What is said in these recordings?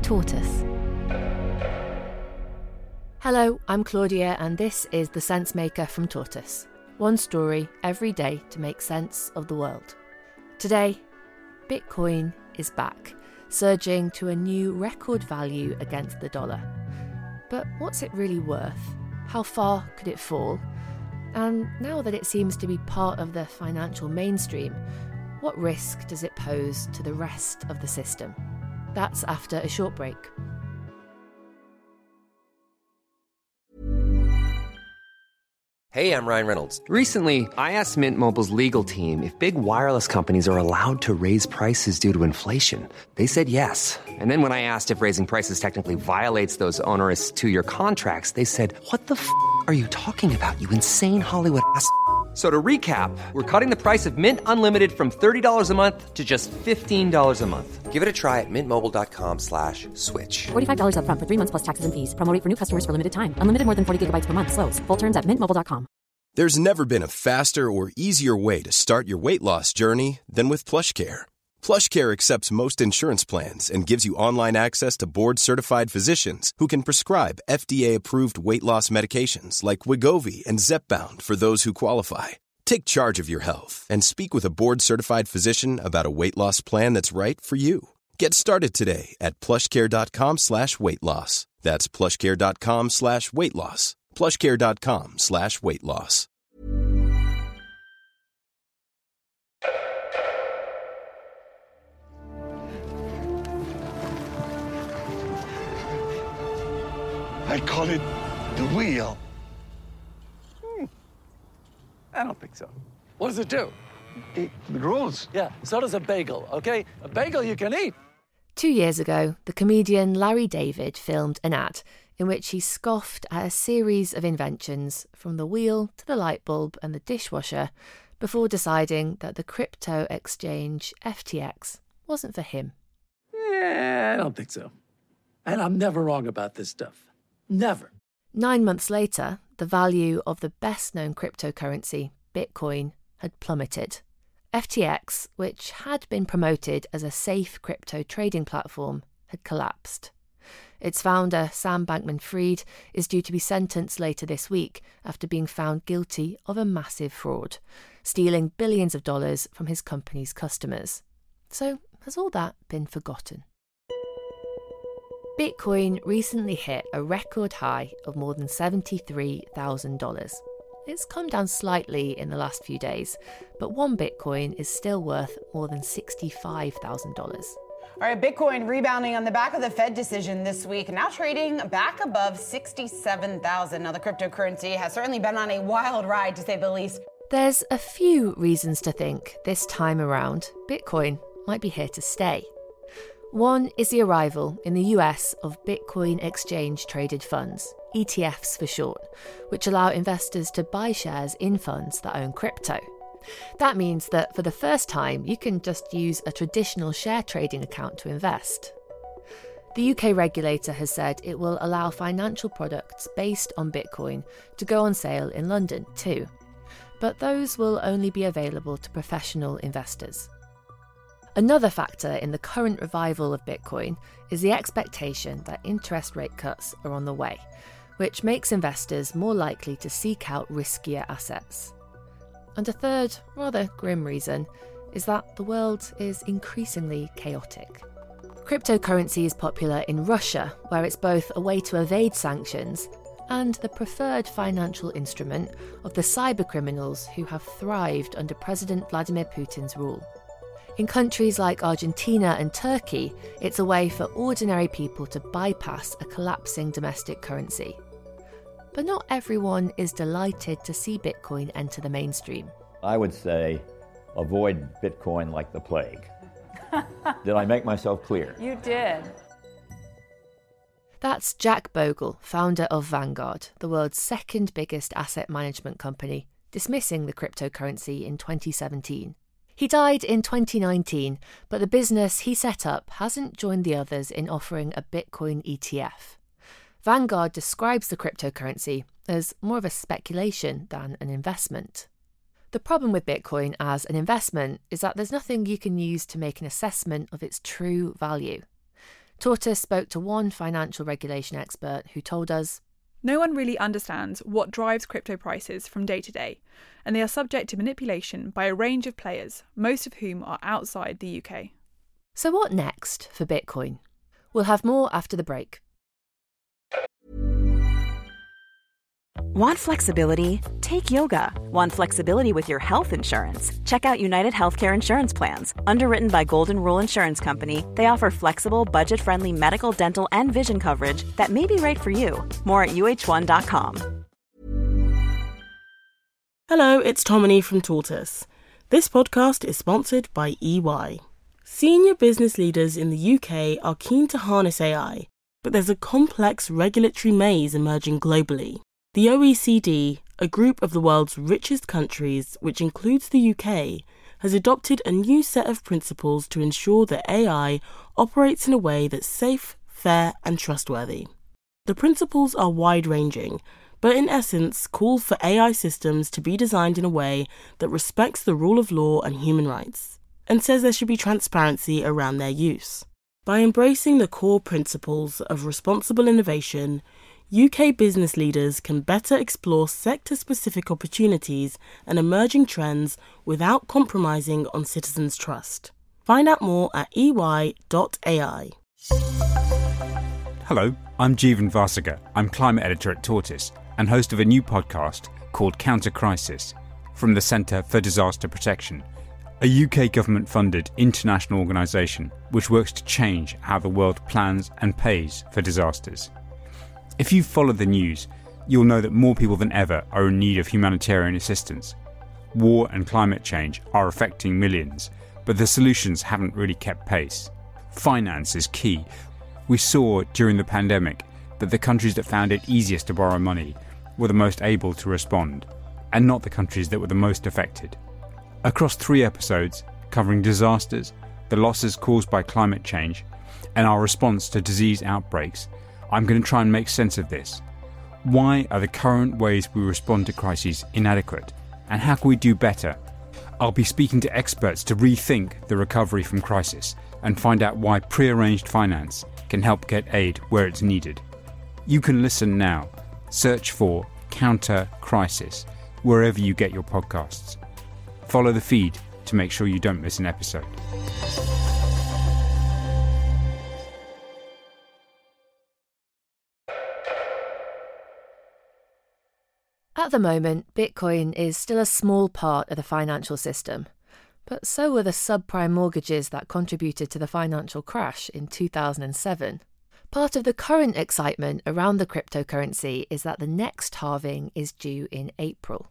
Tortoise. Hello, I'm Claudia, and this is The Sense Maker from Tortoise. One story every day to make sense of the world. Today, Bitcoin is back, surging to a new record value against the dollar. But what's it really worth? How far could it fall? And now that it seems to be part of the financial mainstream, what risk does it pose to the rest of the system? That's after a short break. Hey, I'm Ryan Reynolds. Recently, I asked Mint Mobile's legal team if big wireless companies are allowed to raise prices due to inflation. They said yes. And then when I asked if raising prices technically violates those onerous two-year contracts, they said, "What the f*** are you talking about, you insane Hollywood ass?" So to recap, we're cutting the price of Mint Unlimited from $30 a month to just $15 a month. Give it a try at mintmobile.com/switch. $45 up front for 3 months plus taxes and fees. Promo rate for new customers for limited time. Unlimited more than 40 gigabytes per month. Slows full terms at mintmobile.com. There's never been a faster or easier way to start your weight loss journey than with PlushCare. PlushCare accepts most insurance plans and gives you online access to board-certified physicians who can prescribe FDA-approved weight loss medications like Wegovy and Zepbound for those who qualify. Take charge of your health and speak with a board-certified physician about a weight loss plan that's right for you. Get started today at plushcare.com/weight loss. That's plushcare.com/weight loss. plushcare.com/weight loss. I call it the wheel. I don't think so. What does it do? It rolls. Yeah, so does a bagel, okay? A bagel you can eat. 2 years ago, the comedian Larry David filmed an ad in which he scoffed at a series of inventions, from the wheel to the light bulb and the dishwasher, before deciding that the crypto exchange FTX wasn't for him. Yeah, I don't think so. And I'm never wrong about this stuff. Never. 9 months later, the value of the best-known cryptocurrency, Bitcoin, had plummeted. FTX, which had been promoted as a safe crypto trading platform, had collapsed. Its founder, Sam Bankman-Fried, is due to be sentenced later this week after being found guilty of a massive fraud, stealing billions of dollars from his company's customers. So, has all that been forgotten? Bitcoin recently hit a record high of more than $73,000. It's come down slightly in the last few days, but one Bitcoin is still worth more than $65,000. All right, Bitcoin rebounding on the back of the Fed decision this week, now trading back above 67,000. Now, the cryptocurrency has certainly been on a wild ride, to say the least. There's a few reasons to think this time around Bitcoin might be here to stay. One is the arrival in the US of Bitcoin exchange-traded funds, ETFs for short, which allow investors to buy shares in funds that own crypto. That means that for the first time, you can just use a traditional share trading account to invest. The UK regulator has said it will allow financial products based on Bitcoin to go on sale in London too, but those will only be available to professional investors. Another factor in the current revival of Bitcoin is the expectation that interest rate cuts are on the way, which makes investors more likely to seek out riskier assets. And a third, rather grim reason is that the world is increasingly chaotic. Cryptocurrency is popular in Russia, where it's both a way to evade sanctions and the preferred financial instrument of the cybercriminals who have thrived under President Vladimir Putin's rule. In countries like Argentina and Turkey, it's a way for ordinary people to bypass a collapsing domestic currency. But not everyone is delighted to see Bitcoin enter the mainstream. I would say avoid Bitcoin like the plague. Did I make myself clear? You did. That's Jack Bogle, founder of Vanguard, the world's second biggest asset management company, dismissing the cryptocurrency in 2017. He died in 2019, but the business he set up hasn't joined the others in offering a Bitcoin ETF. Vanguard describes the cryptocurrency as more of a speculation than an investment. The problem with Bitcoin as an investment is that there's nothing you can use to make an assessment of its true value. Tortoise spoke to one financial regulation expert who told us, no one really understands what drives crypto prices from day to day, and they are subject to manipulation by a range of players, most of whom are outside the UK. So what next for Bitcoin? We'll have more after the break. Want flexibility? Take yoga. Want flexibility with your health insurance? Check out United Healthcare Insurance Plans. Underwritten by Golden Rule Insurance Company, they offer flexible, budget-friendly medical, dental, and vision coverage that may be right for you. More at uh1.com. Hello, it's Tomini from Tortoise. This podcast is sponsored by EY. Senior business leaders in the UK are keen to harness AI, but there's a complex regulatory maze emerging globally. The OECD, a group of the world's richest countries, which includes the UK, has adopted a new set of principles to ensure that AI operates in a way that's safe, fair, and trustworthy. The principles are wide-ranging, but in essence call for AI systems to be designed in a way that respects the rule of law and human rights, and says there should be transparency around their use. By embracing the core principles of responsible innovation, UK business leaders can better explore sector-specific opportunities and emerging trends without compromising on citizens' trust. Find out more at ey.ai. Hello, I'm Jeevan Vasiga. I'm climate editor at Tortoise and host of a new podcast called Counter Crisis from the Centre for Disaster Protection, a UK government-funded international organisation which works to change how the world plans and pays for disasters. If you follow the news, you'll know that more people than ever are in need of humanitarian assistance. War and climate change are affecting millions, but the solutions haven't really kept pace. Finance is key. We saw during the pandemic that the countries that found it easiest to borrow money were the most able to respond, and not the countries that were the most affected. Across 3 episodes covering disasters, the losses caused by climate change, and our response to disease outbreaks, I'm going to try and make sense of this. Why are the current ways we respond to crises inadequate? And how can we do better? I'll be speaking to experts to rethink the recovery from crisis and find out why prearranged finance can help get aid where it's needed. You can listen now. Search for Counter Crisis wherever you get your podcasts. Follow the feed to make sure you don't miss an episode. At the moment, Bitcoin is still a small part of the financial system, but so were the subprime mortgages that contributed to the financial crash in 2007. Part of the current excitement around the cryptocurrency is that the next halving is due in April.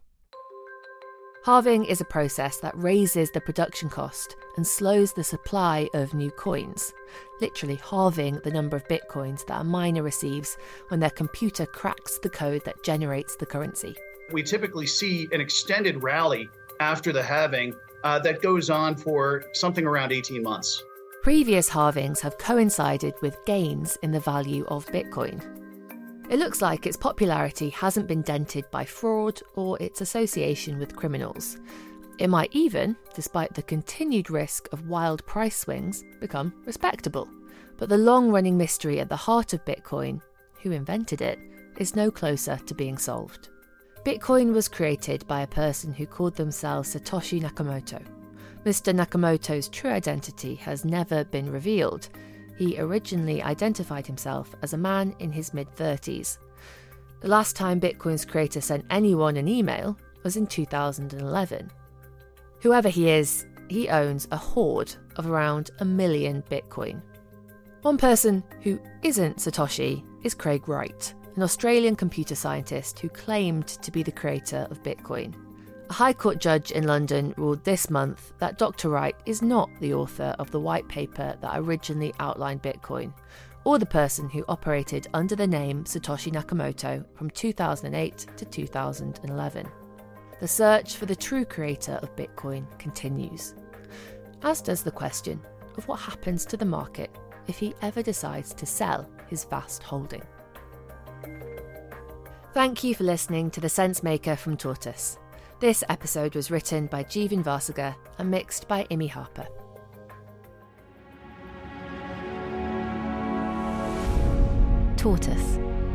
Halving is a process that raises the production cost and slows the supply of new coins, literally halving the number of bitcoins that a miner receives when their computer cracks the code that generates the currency. We typically see an extended rally after the halving that goes on for something around 18 months. Previous halvings have coincided with gains in the value of Bitcoin. It looks like its popularity hasn't been dented by fraud or its association with criminals. It might even, despite the continued risk of wild price swings, become respectable. But the long-running mystery at the heart of Bitcoin, who invented it, is no closer to being solved. Bitcoin was created by a person who called themselves Satoshi Nakamoto. Mr. Nakamoto's true identity has never been revealed. He originally identified himself as a man in his mid-30s. The last time Bitcoin's creator sent anyone an email was in 2011. Whoever he is, he owns a hoard of around 1 million Bitcoin. One person who isn't Satoshi is Craig Wright, an Australian computer scientist who claimed to be the creator of Bitcoin. A High Court judge in London ruled this month that Dr. Wright is not the author of the white paper that originally outlined Bitcoin, or the person who operated under the name Satoshi Nakamoto from 2008 to 2011. The search for the true creator of Bitcoin continues, as does the question of what happens to the market if he ever decides to sell his vast holding. Thank you for listening to The Sense Maker from Tortoise. This episode was written by Jeevan Vasiga and mixed by Imi Harper. Tortoise.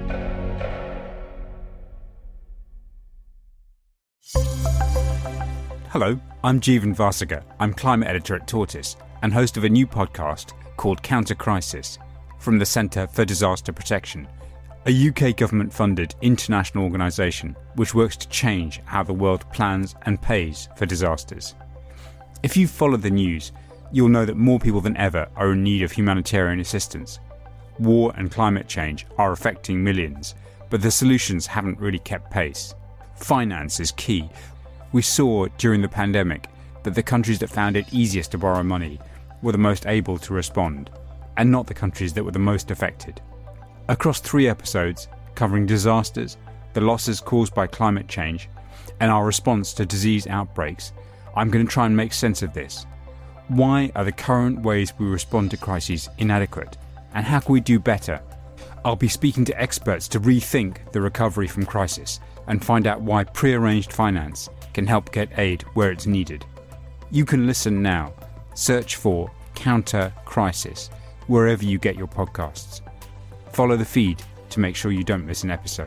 Hello, I'm Jeevan Vasiga. I'm climate editor at Tortoise and host of a new podcast called Counter Crisis from the Centre for Disaster Protection, a UK government-funded international organisation which works to change how the world plans and pays for disasters. If you've followed the news, you'll know that more people than ever are in need of humanitarian assistance. War and climate change are affecting millions, but the solutions haven't really kept pace. Finance is key. We saw during the pandemic that the countries that found it easiest to borrow money were the most able to respond, and not the countries that were the most affected. Across 3 episodes covering disasters, the losses caused by climate change, and our response to disease outbreaks, I'm going to try and make sense of this. Why are the current ways we respond to crises inadequate, and how can we do better? I'll be speaking to experts to rethink the recovery from crisis and find out why pre-arranged finance can help get aid where it's needed. You can listen now. Search for Counter Crisis wherever you get your podcasts. Follow the feed to make sure you don't miss an episode.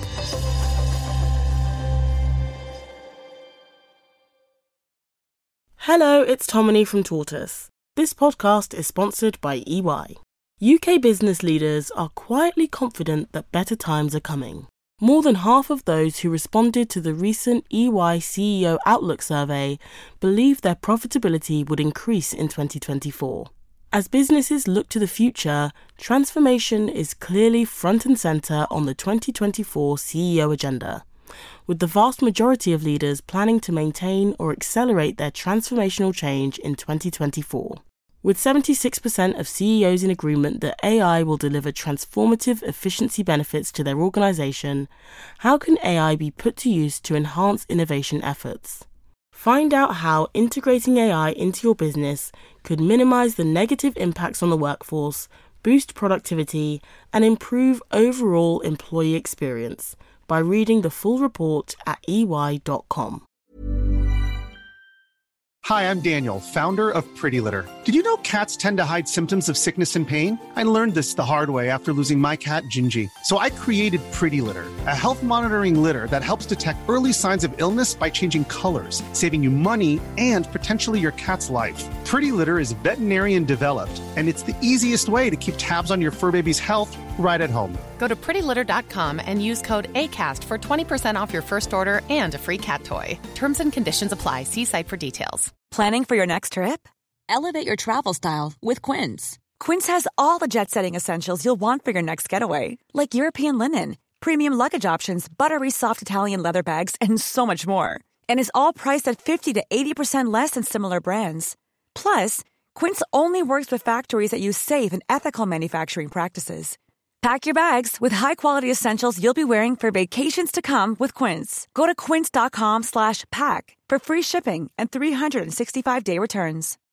Hello, it's Tomini from Tortoise. This podcast is sponsored by EY. UK business leaders are quietly confident that better times are coming. More than half of those who responded to the recent EY CEO Outlook survey believe their profitability would increase in 2024. As businesses look to the future, transformation is clearly front and centre on the 2024 CEO agenda, with the vast majority of leaders planning to maintain or accelerate their transformational change in 2024. With 76% of CEOs in agreement that AI will deliver transformative efficiency benefits to their organisation, how can AI be put to use to enhance innovation efforts? Find out how integrating AI into your business could minimise the negative impacts on the workforce, boost productivity, and improve overall employee experience by reading the full report at ey.com. Hi, I'm Daniel, founder of Pretty Litter. Did you know cats tend to hide symptoms of sickness and pain? I learned this the hard way after losing my cat, Gingy. So I created Pretty Litter, a health monitoring litter that helps detect early signs of illness by changing colors, saving you money and potentially your cat's life. Pretty Litter is veterinarian developed, and it's the easiest way to keep tabs on your fur baby's health right at home. Go to prettylitter.com and use code ACAST for 20% off your first order and a free cat toy. Terms and conditions apply. See site for details. Planning for your next trip? Elevate your travel style with Quince. Quince has all the jet-setting essentials you'll want for your next getaway, like European linen, premium luggage options, buttery soft Italian leather bags, and so much more. And is all priced at 50 to 80% less than similar brands. Plus, Quince only works with factories that use safe and ethical manufacturing practices. Pack your bags with high-quality essentials you'll be wearing for vacations to come with Quince. Go to quince.com/pack for free shipping and 365-day returns.